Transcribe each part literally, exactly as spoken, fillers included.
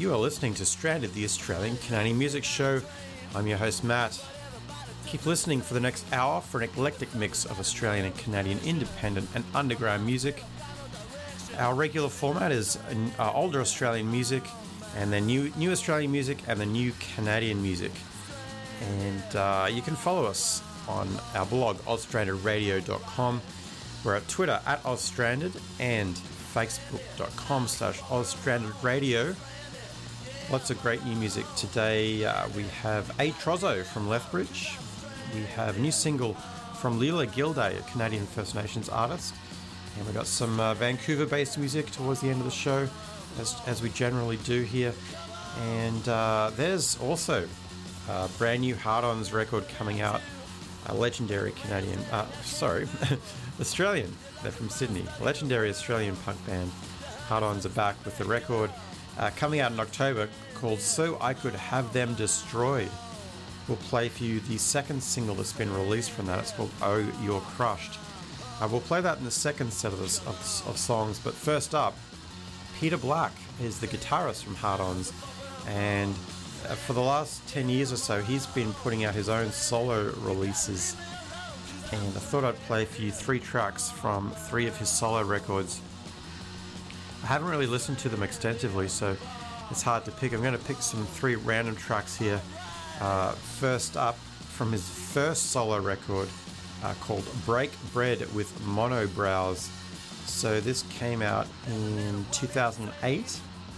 You are listening to Stranded, the Australian Canadian music show. I'm your host, Matt. Keep listening for the next hour for an eclectic mix of Australian and Canadian independent and underground music. Our regular format is uh, older Australian music, and then new, new Australian music, and the new Canadian music. And uh, you can follow us on our blog, oz stranded radio dot com. We're at Twitter at ozstranded and facebook.com slash ozstrandedradio. Lots of great new music today. Uh, we have A Trozo from Lethbridge. We have a new single from Leela Gilday, a Canadian First Nations artist. And we got some uh, Vancouver-based music towards the end of the show, as, as we generally do here. And uh, there's also a brand new Hard-Ons record coming out, a legendary Canadian, uh, sorry, Australian, they're from Sydney, legendary Australian punk band. Hard-Ons are back with the record uh, coming out in October called So I Could Have Them Destroyed. We'll play for you the second single that's been released from that. It's called Oh You're Crushed. Uh, we'll play that in the second set of, this, of, of songs, but first up, Peter Black is the guitarist from Hard-Ons, and uh, for the last ten years or so he's been putting out his own solo releases, and I thought I'd play for you three tracks from three of his solo records. I haven't really listened to them extensively, so it's hard to pick. I'm going to pick some three random tracks here. Uh, first up, from his first solo record uh, called Break Bread with Monobrows. So this came out in two thousand eight.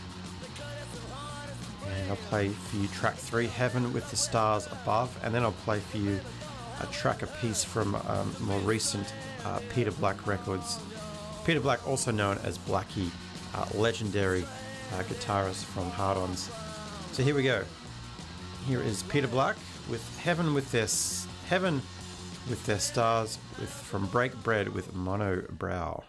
And I'll play for you track three, Heaven with the Stars Above, and then I'll play for you a track a piece from um, more recent uh, Peter Black records. Peter Black, also known as Blackie, uh, legendary uh, guitarist from Hard-Ons. So here we go. Here is Peter Black with Heaven with their Heaven with their Stars with from Break Bread with Monobrow.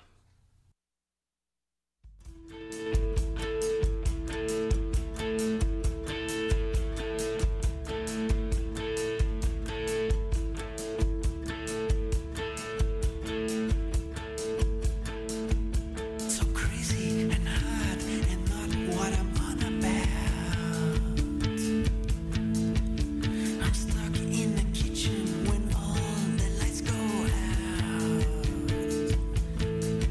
Kitchen when all the lights go out.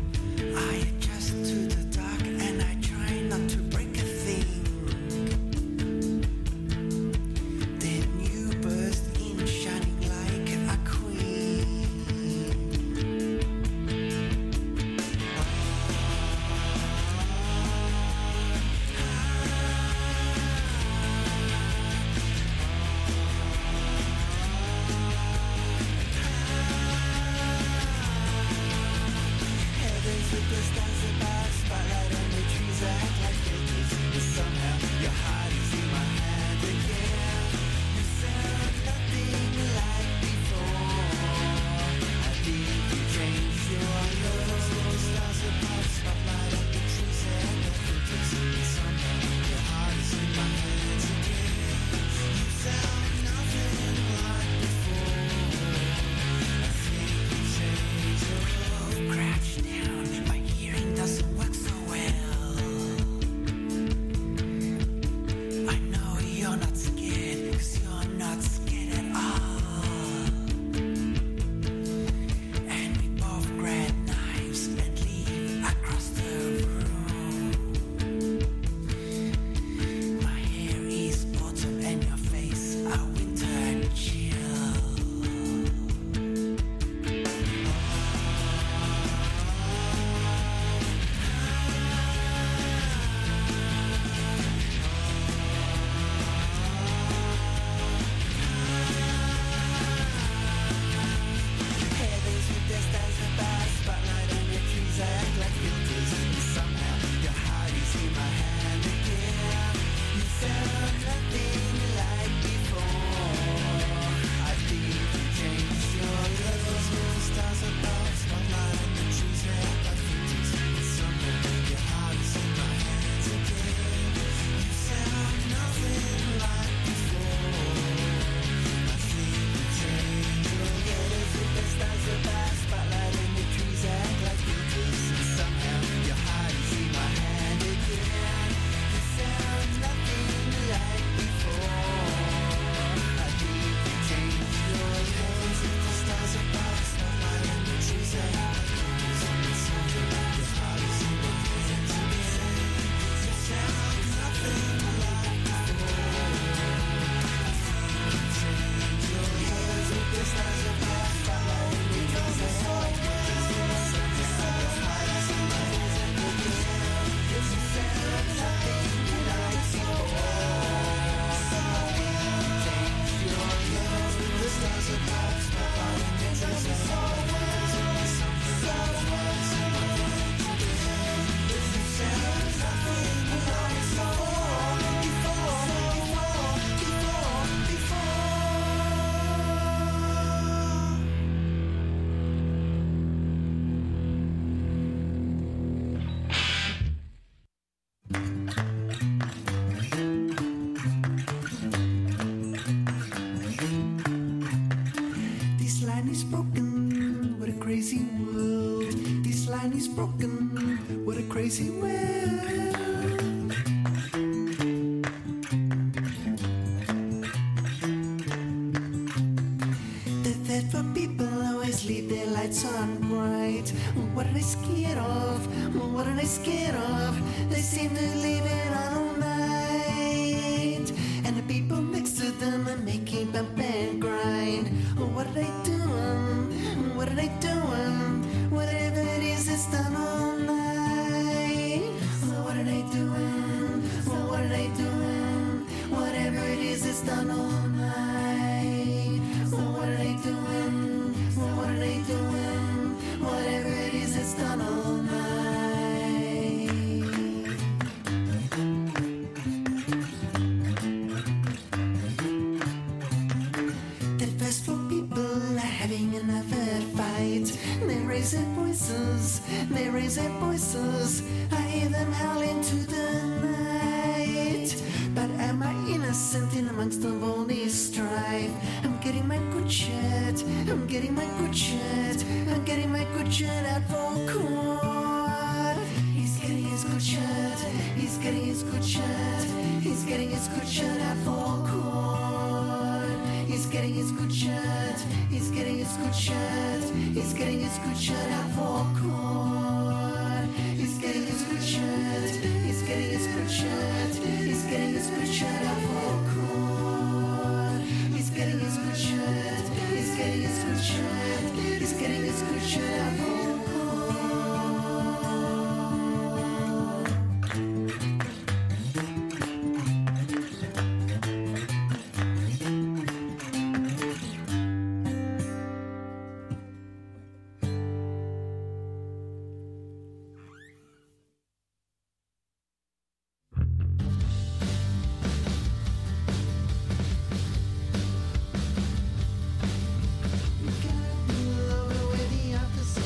crazy world. The thoughtful people always leave their lights on bright. What are they scared of? What are they scared of? They seem to leave it on all night. And the people next to them are making bump and grind. What are they doing? What are they doing? Whatever it is, it's done all night. What are they doing? What are they doing? Whatever it is, it's done all night. What are they doing? What are they doing? Whatever it is, it's done all night. The first four people are having another fight. They raise their voices, they raise their voices. I hear them howling to the night. But am I innocent in amongst of all this strife? I'm getting my good shit, I'm getting my good shit, I'm getting my good shit out for court. He's getting his good shit, he's getting his good shit, he's getting his good shit out for court. He's getting his good shit, he's getting his good shit, he's getting his good shit out for court. He's getting his good shit, he's getting his good shit, he's getting his good shit out for court. He's getting his good shit, he's getting his good shit, he's getting his good shit out for court. Love the way the office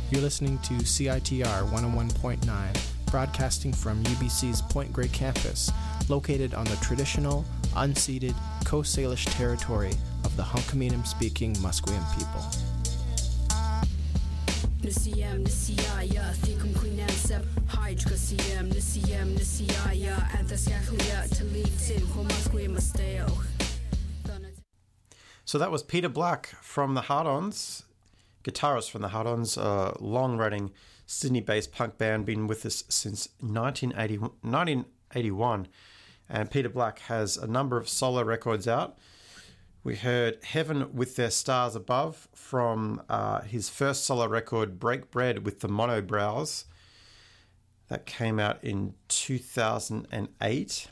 You're listening to C I T R one oh one point nine, broadcasting from U B C's Point Grey campus, located on the traditional, unceded Coast Salish territory of the Hunkaminam-speaking Musqueam people. So that was Peter Black from the Hard-Ons, guitarist from the Hard-Ons, a long-running Sydney-based punk band, been with us since nineteen eighty-one. And Peter Black has a number of solo records out. We heard Heaven with Their Stars Above from uh, his first solo record, Break Bread with the Monobrows. That came out in two thousand eight.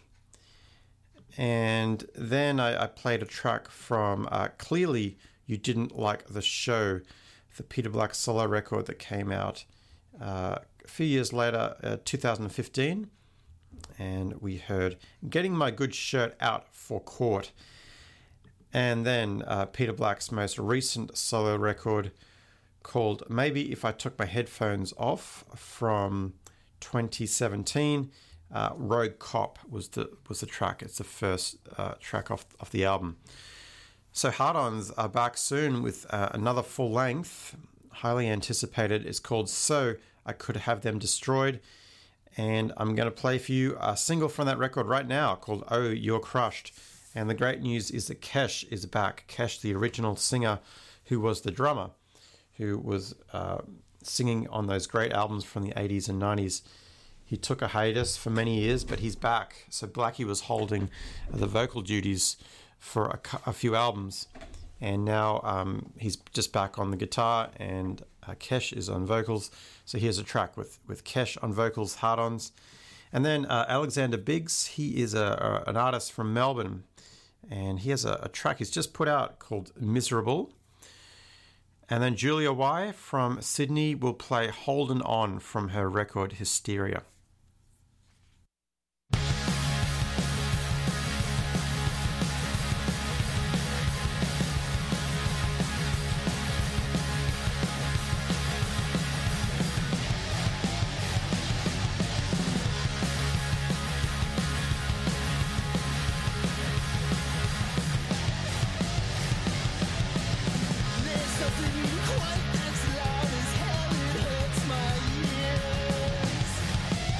And then I, I played a track from uh, Clearly You Didn't Like the Show, the Peter Black solo record that came out uh, a few years later, uh, two thousand fifteen. And we heard Getting My Good Shirt Out for Court. And then uh, Peter Black's most recent solo record called Maybe If I Took My Headphones Off from twenty seventeen. Uh, Rogue Cop was the was the track. It's the first uh, track off, off the album. So Hard-Ons are back soon with uh, another full length, highly anticipated. It's called So I Could Have Them Destroyed. And I'm going to play for you a single from that record right now called Oh, You're Crushed. And the great news is that Kesh is back. Kesh, the original singer who was the drummer, who was uh, singing on those great albums from the eighties and nineties. He took a hiatus for many years, but he's back. So Blackie was holding the vocal duties for a, a few albums. And now um, he's just back on the guitar, and uh, Kesh is on vocals. So here's a track with, with Kesh on vocals, Hard-Ons. And then uh, Alexander Biggs, he is a, a, an artist from Melbourne. And he has a, a track he's just put out called Miserable. And then Julia Y from Sydney will play Holdin' On from her record Hysteria. Quite as loud as hell, it hurts my ears.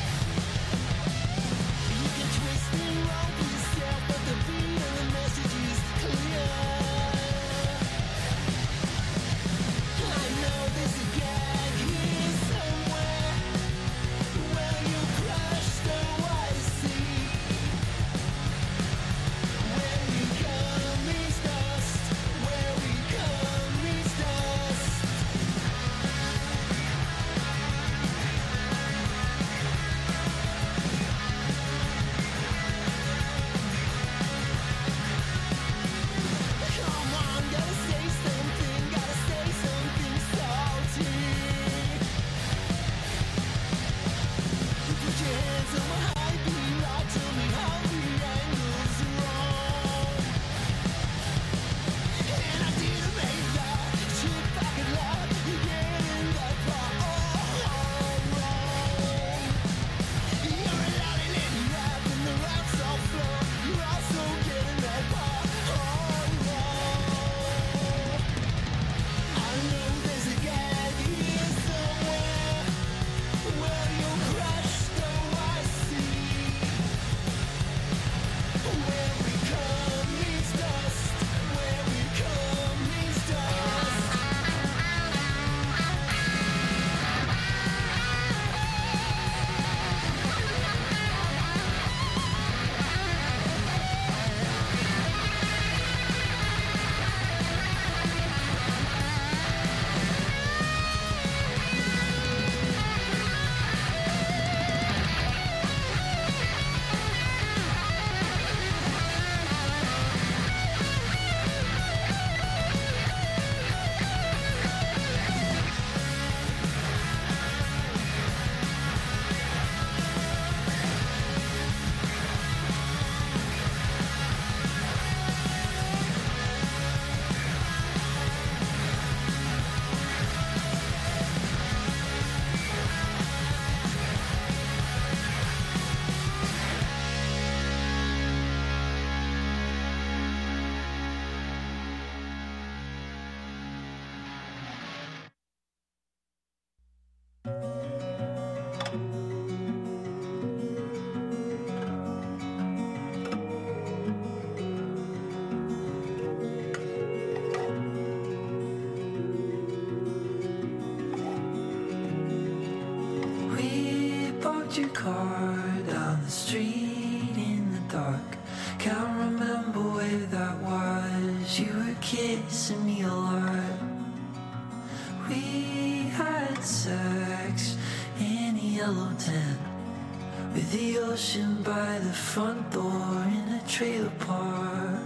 tax in a yellow tent, with the ocean by the front door in a trailer park.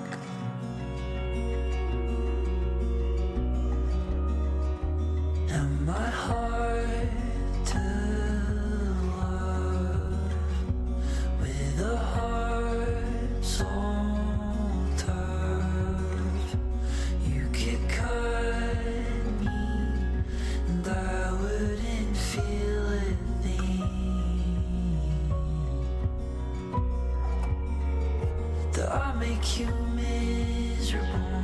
And my heart to love with a heart so tough. You could cut me and I wouldn't feel a thing. That I make you miserable,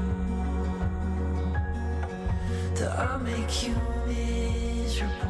that I make you miserable.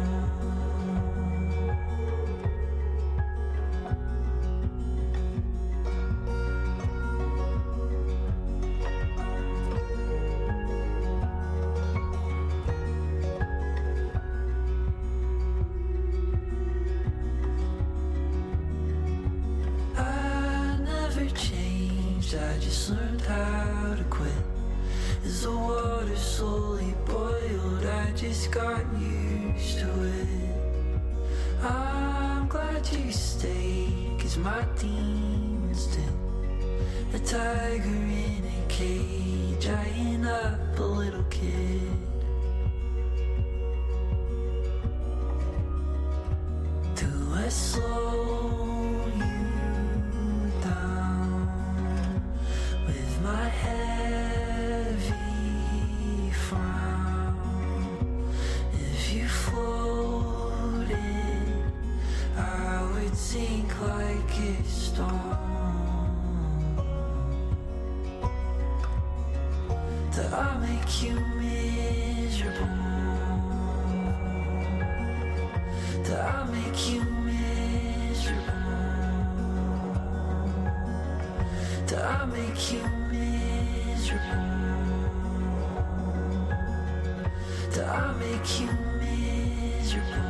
I never changed, I just learned how to quit. As the water slowly boiled, I just got used to it. I'm glad you stayed, 'cause my demons did. A tiger in a cage, eyeing up a little kid. Do I slow you down with my heavy frown? If you floated, I would sink like a stone. That I make you miserable, that I make you miserable, that I make you miserable, that I make you miserable.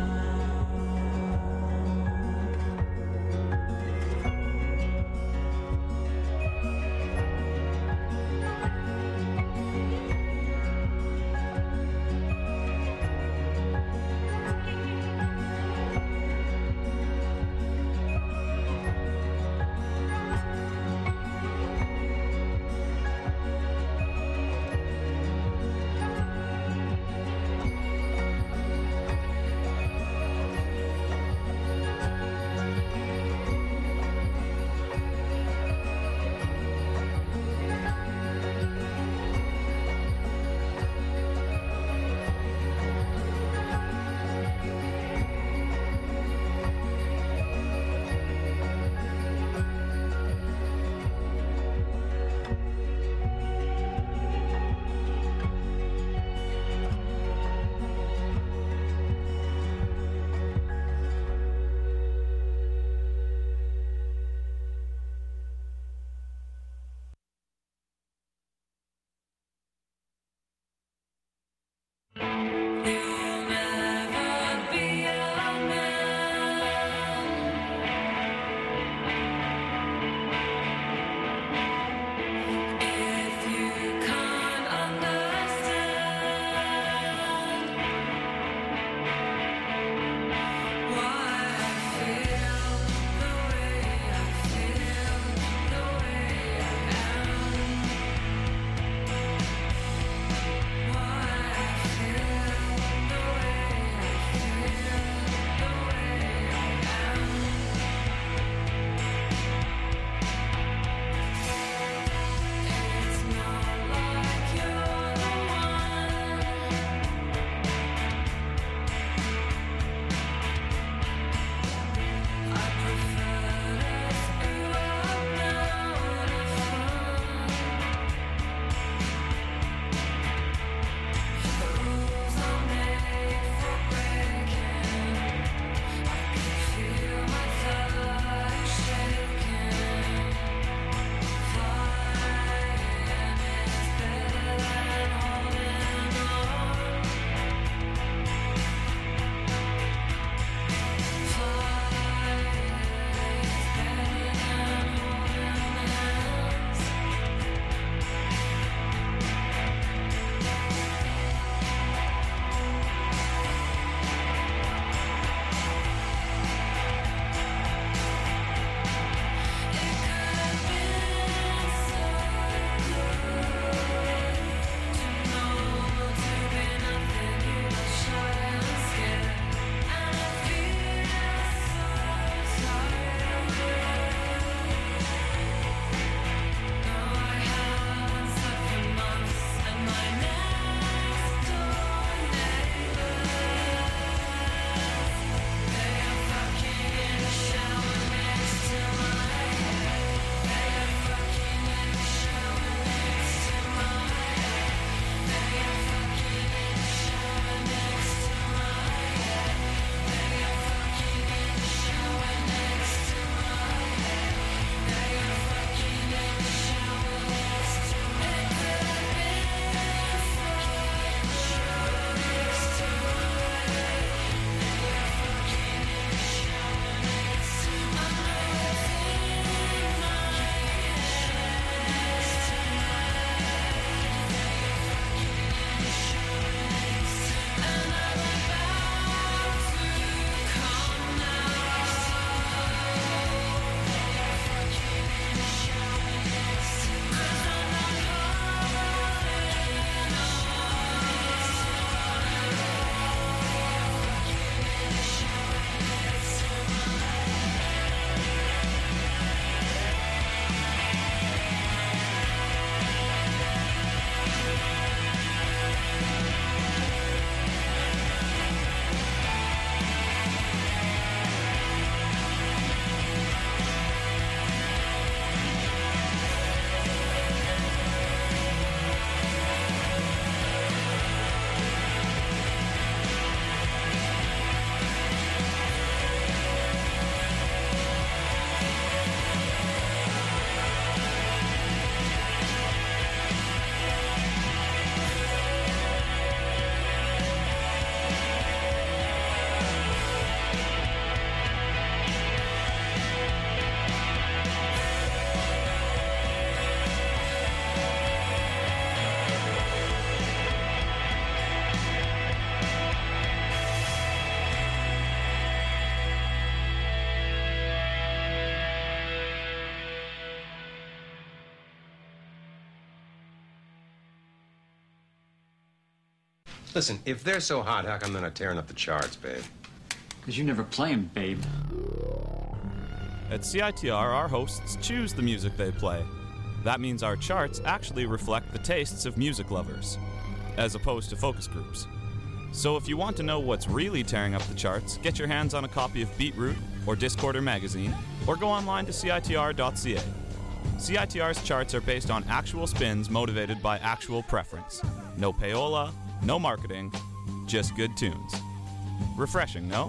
Listen, if they're so hot, how come they're not tearing up the charts, babe? Because you never play 'em, babe. At C I T R, our hosts choose the music they play. That means our charts actually reflect the tastes of music lovers, as opposed to focus groups. So if you want to know what's really tearing up the charts, get your hands on a copy of Beatroot or Discorder magazine, or go online to C I T R dot C A. C I T R's charts are based on actual spins motivated by actual preference. No payola, no marketing, just good tunes. Refreshing, no?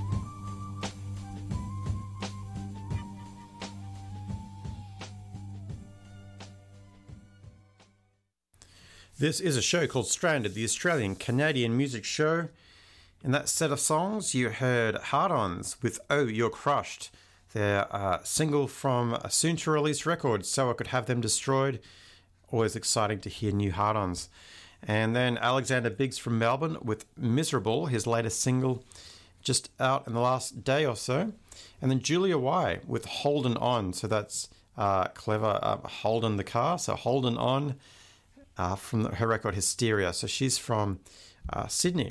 This is a show called Stranded, the Australian-Canadian music show. In that set of songs, you heard Hard-Ons with Oh, You're Crushed, their uh, single from a soon-to-release record, So I Could Have Them Destroyed. Always exciting to hear new Hard-Ons. And then Alexander Biggs from Melbourne with Miserable, his latest single, just out in the last day or so. And then Julia Y with Holden On, so that's uh, clever, uh, Holden the car, so Holden On. Uh, from the, her record Hysteria. So she's from uh, Sydney.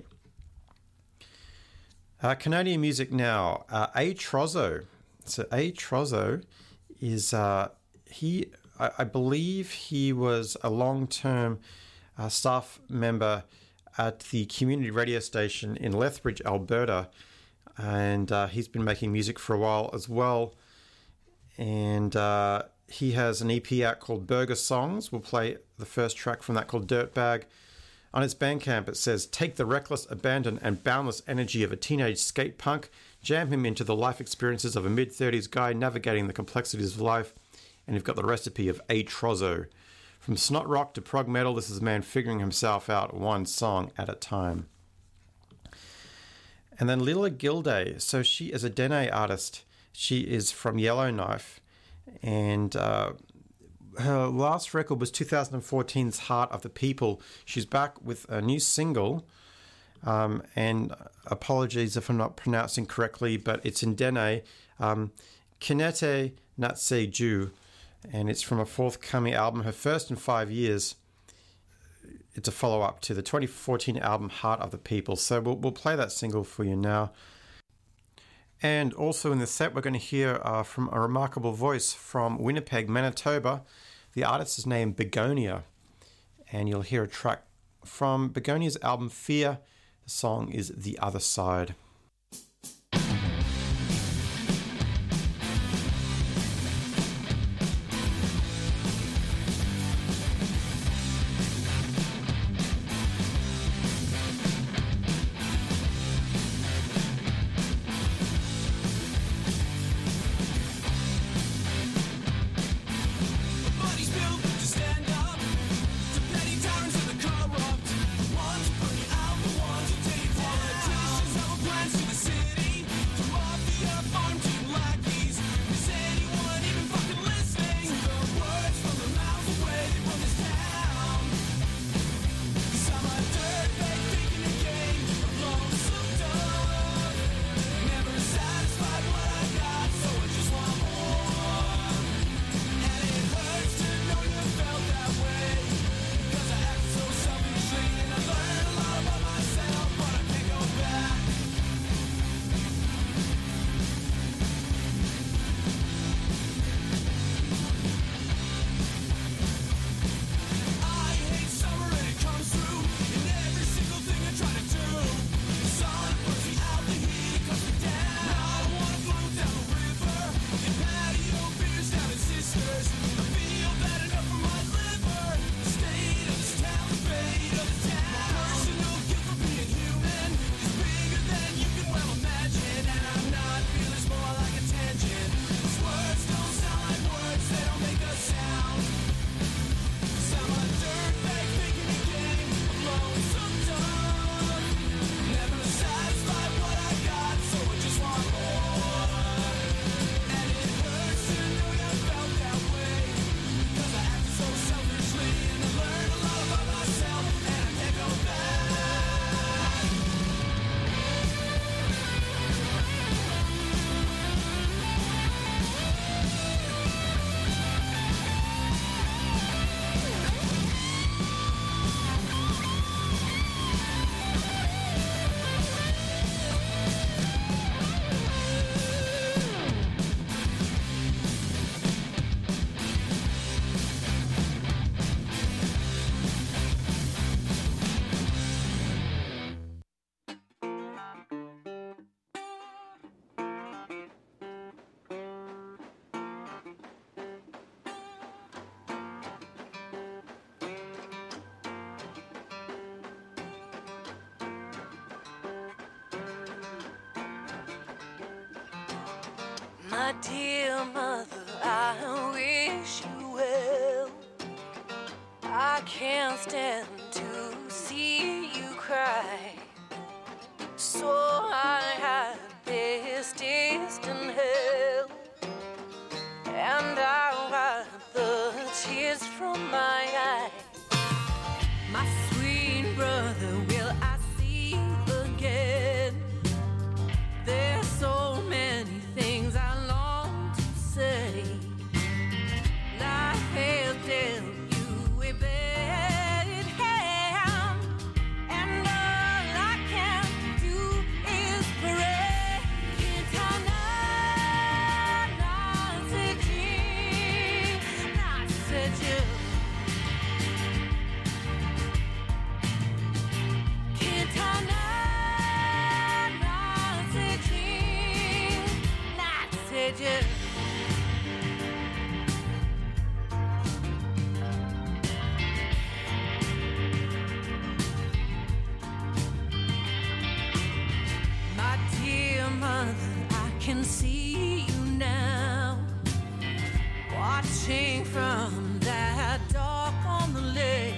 Uh, Canadian music now. Uh, A. Trozzo. So A. Trozzo is, uh, he, I, I believe he was a long-term uh, staff member at the community radio station in Lethbridge, Alberta. And uh, he's been making music for a while as well. And uh, he has an E P out called Burger Songs. We'll play the first track from that called Dirtbag. On its Bandcamp, it says, take the reckless, abandon, and boundless energy of a teenage skate punk, jam him into the life experiences of a mid-thirties guy navigating the complexities of life, and you've got the recipe of A. Trozzo. From snot rock to prog metal, this is a man figuring himself out one song at a time. And then Lila Gilday. So she is a Dene artist. She is from Yellowknife. And uh, her last record was two thousand fourteen's Heart of the People. She's back with a new single. Um, and apologies if I'm not pronouncing correctly, but it's in Dene. Um, Kinete Natse Ju. And it's from a forthcoming album, her first in five years. It's a follow-up to the twenty fourteen album Heart of the People. So we'll, we'll play that single for you now. And also in the set, we're going to hear uh, from a remarkable voice from Winnipeg, Manitoba. The artist is named Begonia. And you'll hear a track from Begonia's album Fear. The song is The Other Side. One's putting out the ones who take politicians have a plan. My dear mother, I wish you well. I can't stand to see you cry, so I had this distant hell, and I wiped the tears from my eyes. My sweet brother, will I see you again? There's so many things I long to say. Life has dealt you a bad hand, and all I can do is pray. Kitana naseji, naseji. Kitana naseji, naseji. My dear mother, I can see you now, watching from that dock on the lake.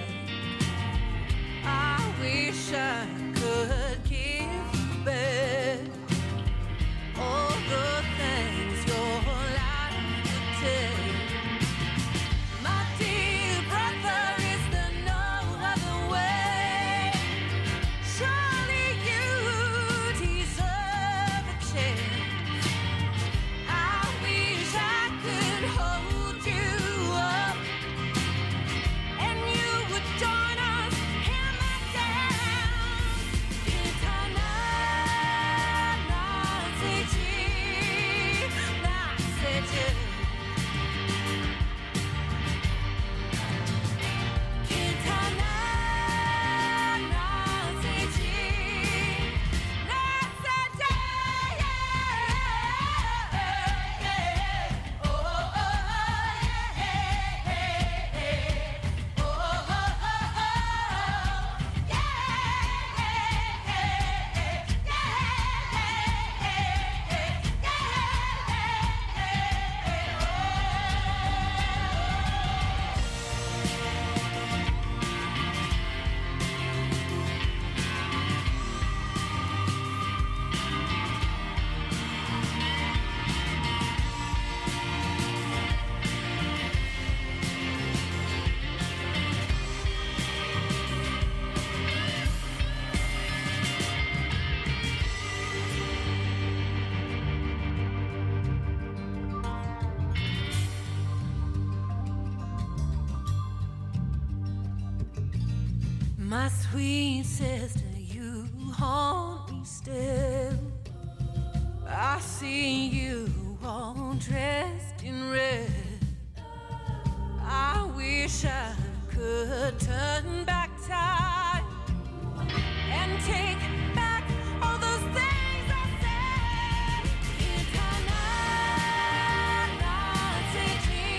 I wish I could give you back all the things your life could take. My dear brother, is there no other way? Surely you deserve a chance. I wish I could hold you up, and you would join us in the dance. Kitana naseji, naseji. Kitana naseji, naseji. Oh, oh, yeah. Oh, my sweet sister, you haunt me still. I see you all dressed in red. I wish I could turn back time and take back all those things I said. Kitana naseji,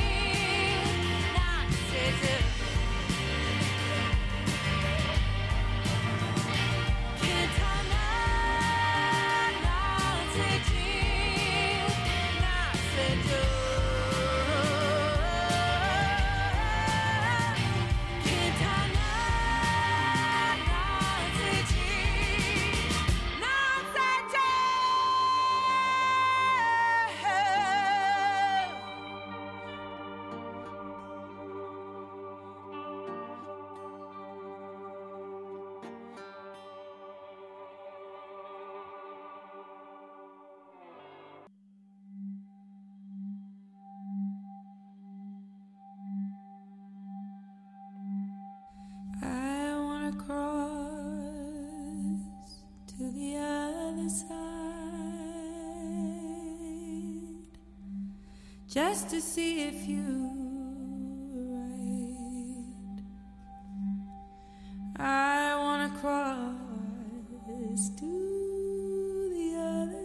naseji. Kitana naseji, naseji. Kitana just to see if you're right. I wanna cross to the other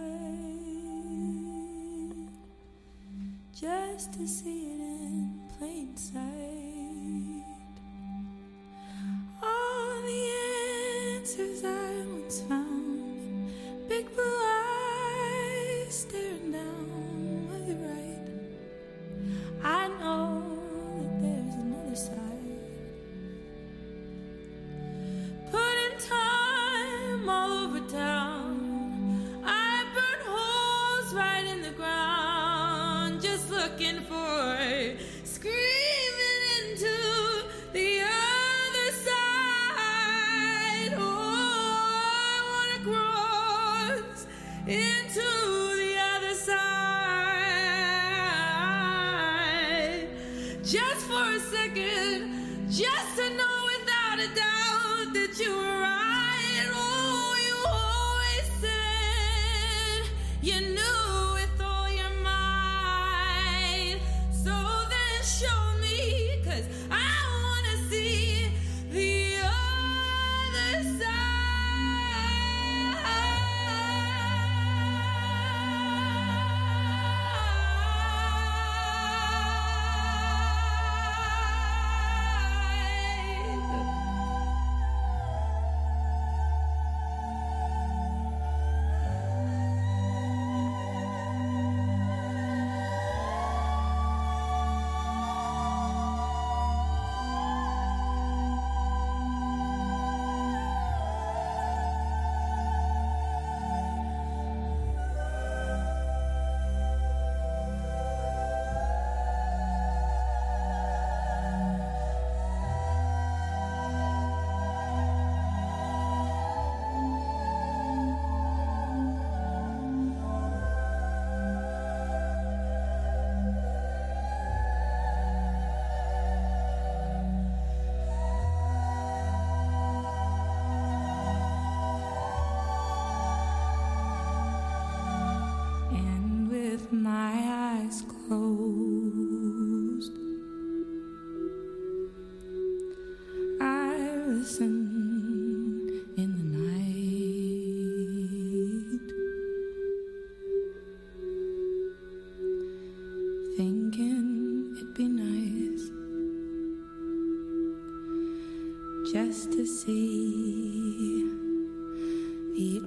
side, just to see it in plain sight. All the answers I once found, big blue eyes staring down. just for a second, just to know without a doubt that you were right. Oh, you always said you knew with all your might. So then show me, 'cause I wanna see the other side. Just to see the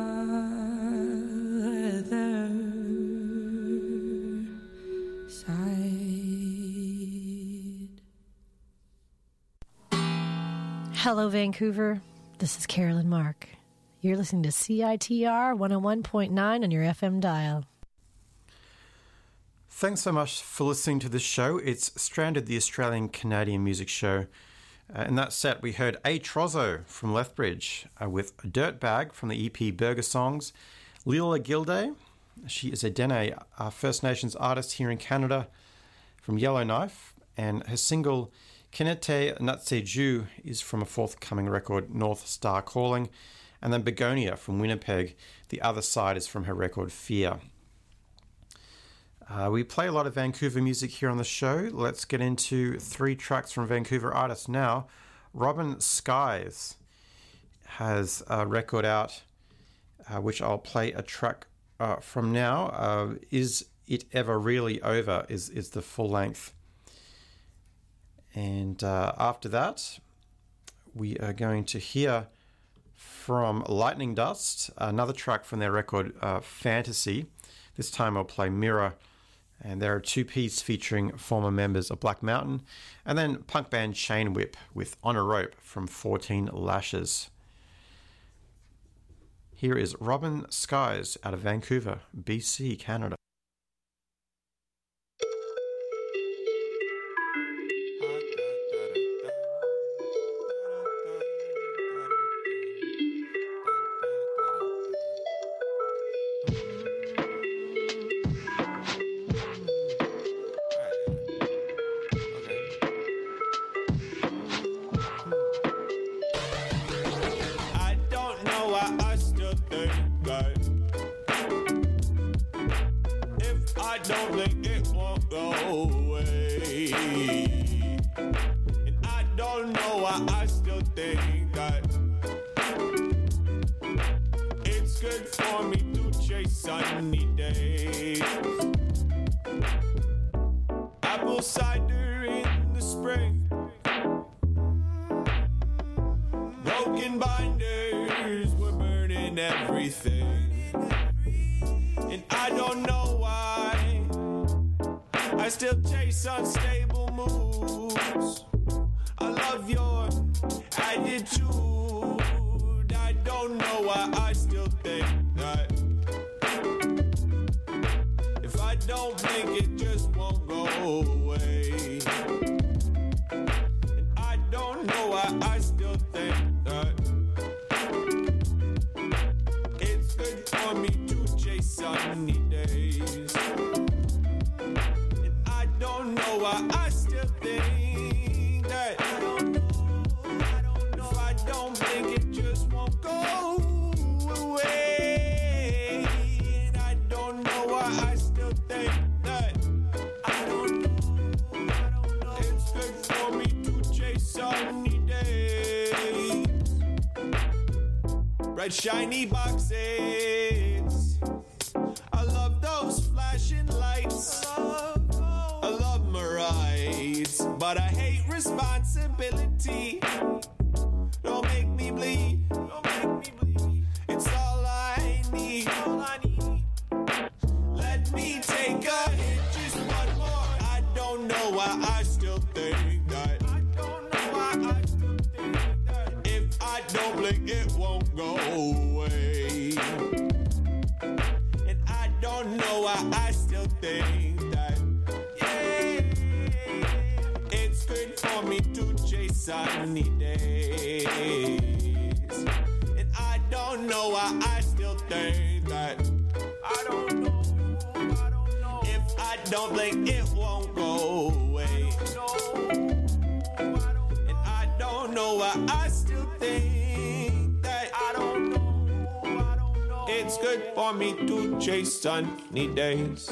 other side. Hello, Vancouver. This is Carolyn Mark. You're listening to C I T R one oh one point nine on your F M dial. Thanks so much for listening to this show. It's Stranded, the Australian-Canadian music show. Uh, in that set, we heard A Trozzo from Lethbridge uh, with Dirtbag from the E P Burger Songs. Lila Gilday, she is a Dene uh, First Nations artist here in Canada from Yellowknife, and her single Kinete Natseju is from a forthcoming record, North Star Calling. And then Begonia from Winnipeg, the other side is from her record Fear. Uh, we play a lot of Vancouver music here on the show. Let's get into three tracks from Vancouver artists now. Robin Skies has a record out, uh, which I'll play a track uh, from now. Uh, Is It Ever Really Over is, is the full length. And uh, after that, we are going to hear from Lightning Dust, another track from their record uh, Fantasy. This time I'll play Mirror. And they're a two-piece featuring former members of Black Mountain. And then punk band Chain Whip with On a Rope from fourteen Lashes. Here is Robin Skies out of Vancouver, B C, Canada. I don't know why I still still think that I don't know, I don't know. If I don't blink, it just won't go away. And I don't know why I still think that I don't know, I don't know. It's good for me to chase sunny days, bright shiny boxes. I love those flashing lights. I love my rides, but I hate responsibility. Don't make me bleed. Don't make me bleed. It's all I need. All I need. Let me take a hit, just one more. I don't know why I still think that. I don't know why I still think that. If I don't blink, it won't go away. And I don't know why I still think that. Yeah, it's good for me to chase sunny days. And I don't know why I still think that. I don't know, I don't know. If I don't blink, it won't go away. And I don't know why I still think that. I don't know, I don't know. It's good for me to chase sunny days.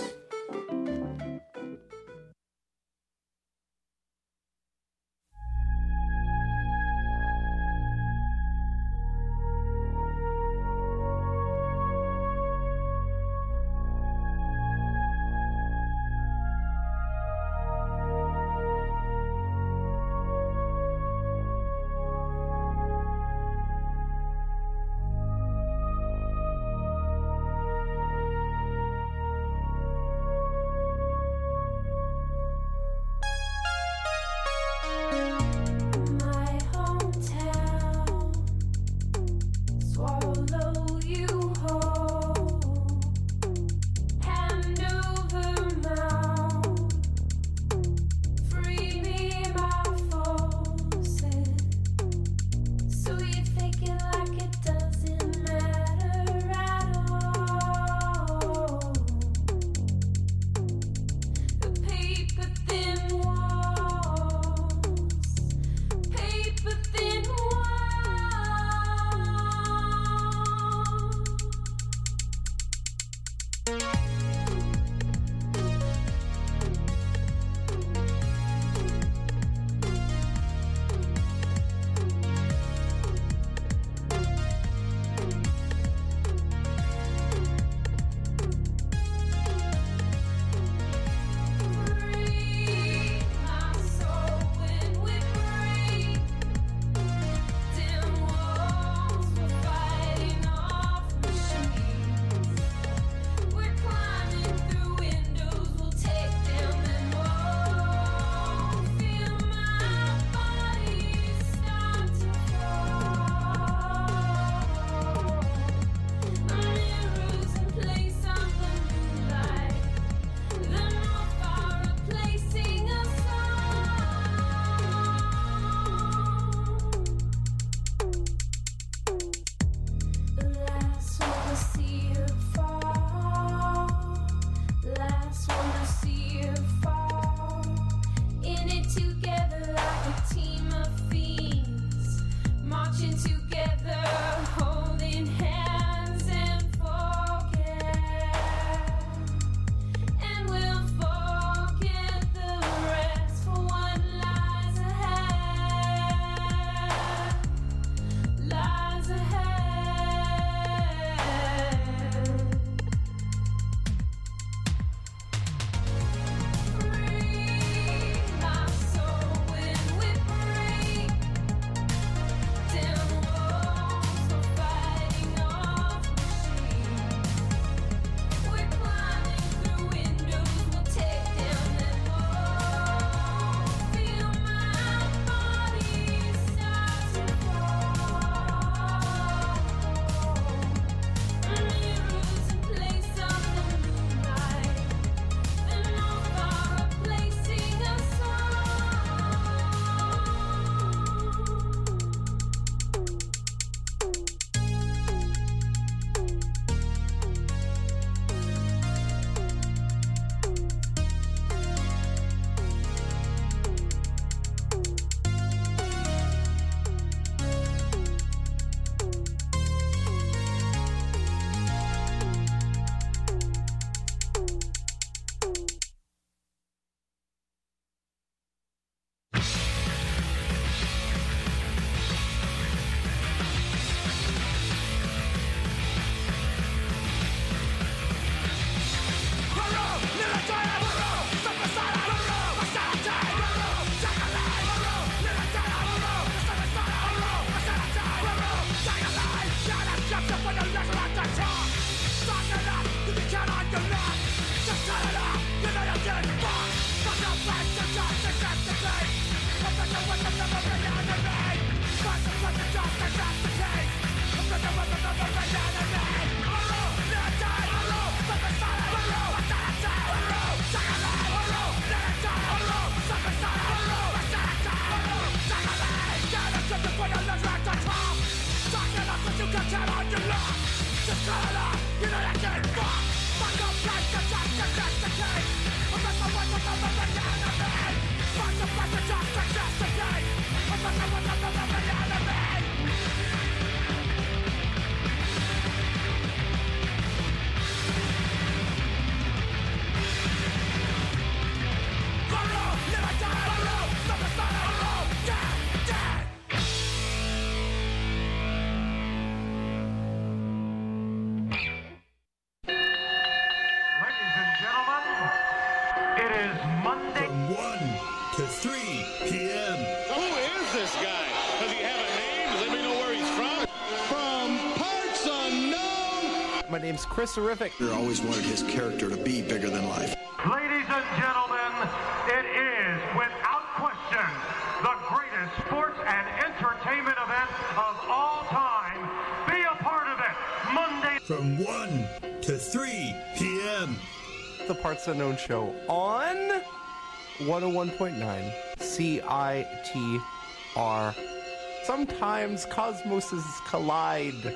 My name's Chris Horrific. I always wanted his character to be bigger than life. Ladies and gentlemen, it is, without question, the greatest sports and entertainment event of all time. Be a part of it, Monday from one to three p.m. The Parts Unknown Show on one oh one point nine C I T R. Sometimes cosmoses collide.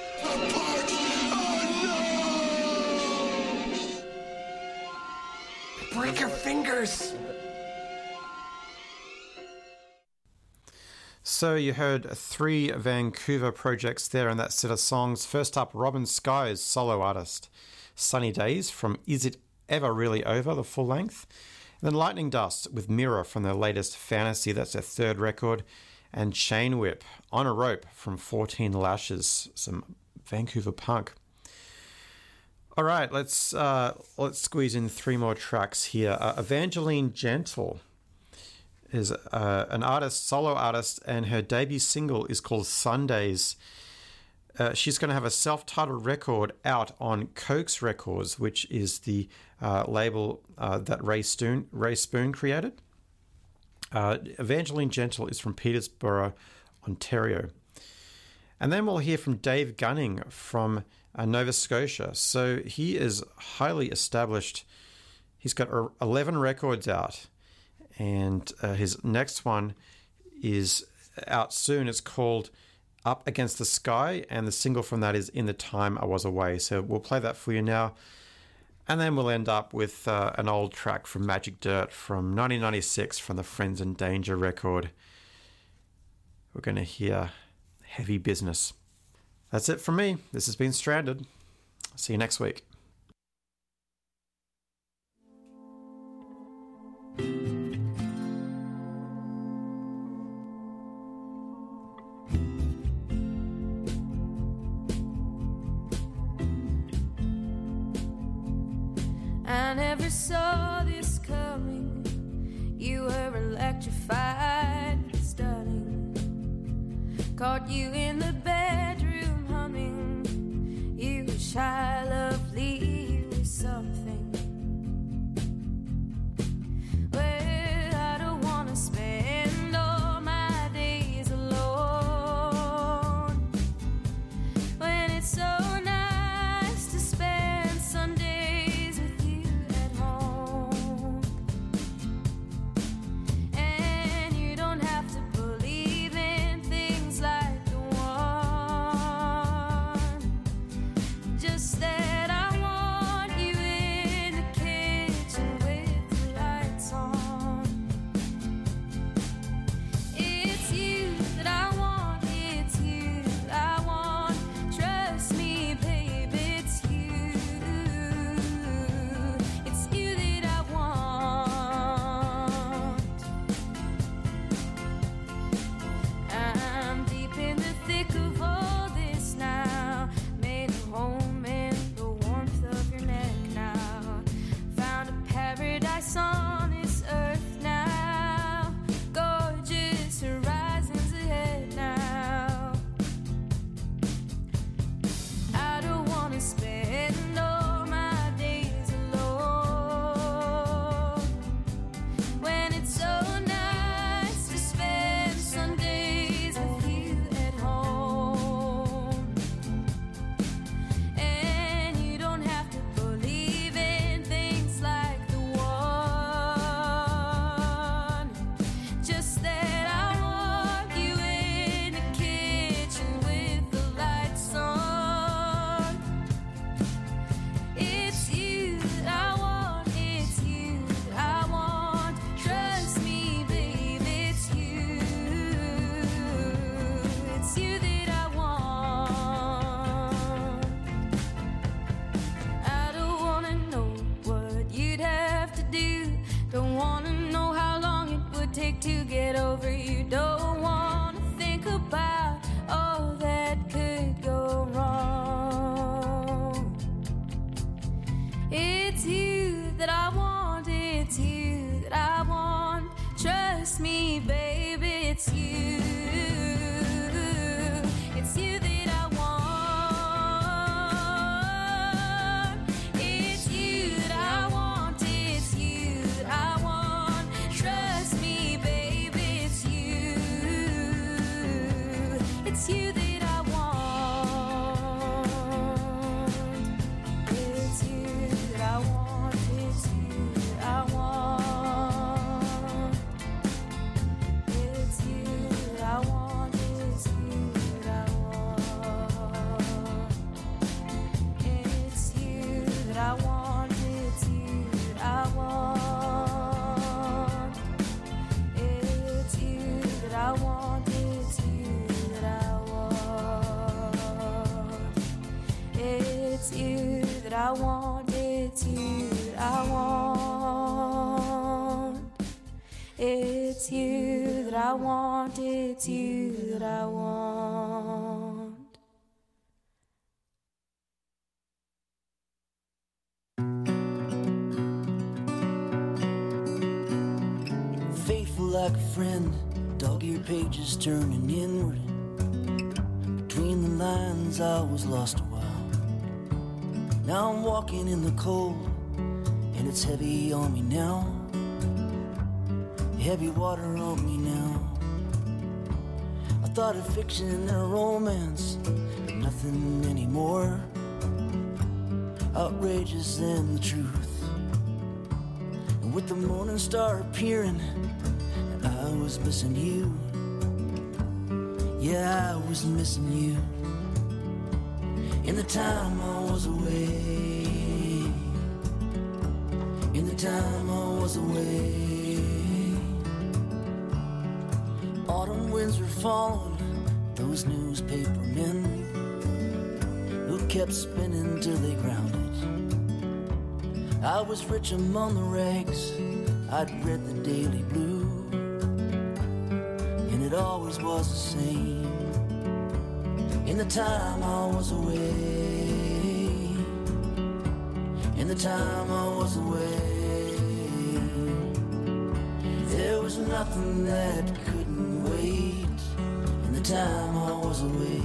Break your fingers! So you heard three Vancouver projects there in that set of songs. First up, Robin Sky's solo artist, Sunny Days from Is It Ever Really Over, the full length. And then Lightning Dust with Mirror from their latest Fantasy, that's their third record. And Chain Whip, On a Rope from fourteen Lashes, some Vancouver punk. All right, let's uh, let's squeeze in three more tracks here. Uh, Evangeline Gentle is uh, an artist, solo artist, and her debut single is called Sundays. Uh, she's going to have a self-titled record out on Cokes Records, which is the uh, label uh, that Ray Spoon, Ray Spoon created. Uh, Evangeline Gentle is from Peterborough, Ontario. And then we'll hear from Dave Gunning from uh, Nova Scotia. So he is highly established. He's got eleven records out. And uh, his next one is out soon. It's called Up Against the Sky. And the single from that is In the Time I Was Away. So we'll play that for you now. And then we'll end up with uh, an old track from Magic Dirt from nineteen ninety-six from the Friends in Danger record. We're going to hear Heavy Business. That's it from me. This has been Stranded. See you next week. I never saw this coming. You were electrified, stunning. Caught you in the bedroom humming. You were shy, lovely, you were something. Well, I don't want to spend all my days alone when it's so nice to spend Sundays with you at home. And you don't have to believe in things like the one get over. You don't want to think about all that could go wrong. It's you that I want, it's you that I want. Trust me, baby, it's you. It's you that I want. It's you that I want, it's you that I want. Trust me, baby, it's you. It's you that I want. It's you that I want, it's you that I want. It's you that I want, it's you that I want. It's you that I want, it's you that I want. It's you that I want, it's you that I want. It's you that I want, it's you that I want. It's you that I want, it's you that I want. Faithful like a friend, dog-eared pages turning inward. Between the lines I was lost a while. Now I'm walking in the cold, and it's heavy on me now. Heavy water on me now. I thought of fiction and a romance, but nothing anymore outrageous than the truth. And with the morning star appearing, I was missing you. Yeah, I was missing you. In the time I was away, in the time I was away, autumn winds were falling, those newspaper men who kept spinning till they grounded. I was rich among the rags, I'd read the Daily Blue, and it always was the same. In the time I was away, in the time I was away, there was nothing that couldn't wait. In the time I was away.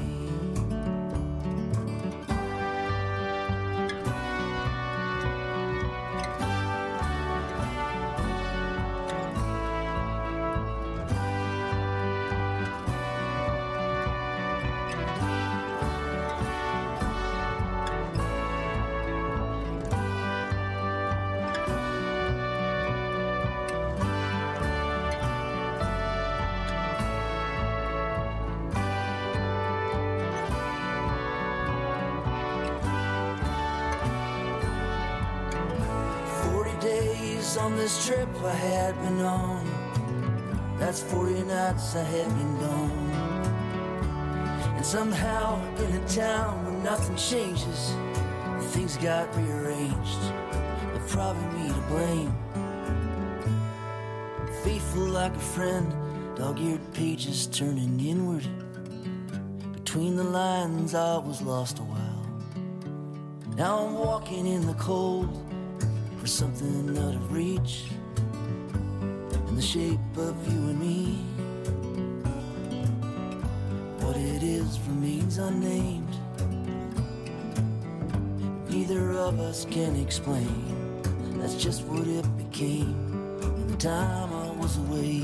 On this trip I had been on, that's forty nights I had been gone. And somehow in a town where nothing changes, things got rearranged. But probably me to blame. Faithful like a friend, dog-eared pages turning inward. Between the lines I was lost a while. Now I'm walking in the cold for something out of reach, in the shape of you and me. What it is remains unnamed. Neither of us can explain. That's just what it became in the time I was away.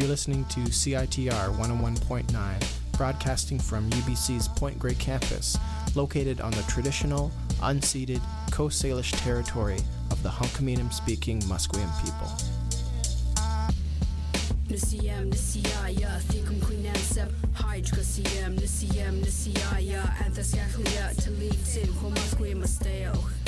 You're listening to C I T R one oh one point nine, broadcasting from U B C's Point Grey campus, located on the traditional, unceded Coast Salish territory of the Hunkaminam-speaking Musqueam people. Nisiyam nisiyaya thikum kuinansab hydra siyam nisiyam nisiyaya and the skakuya to lead sin for Musqueam masteo.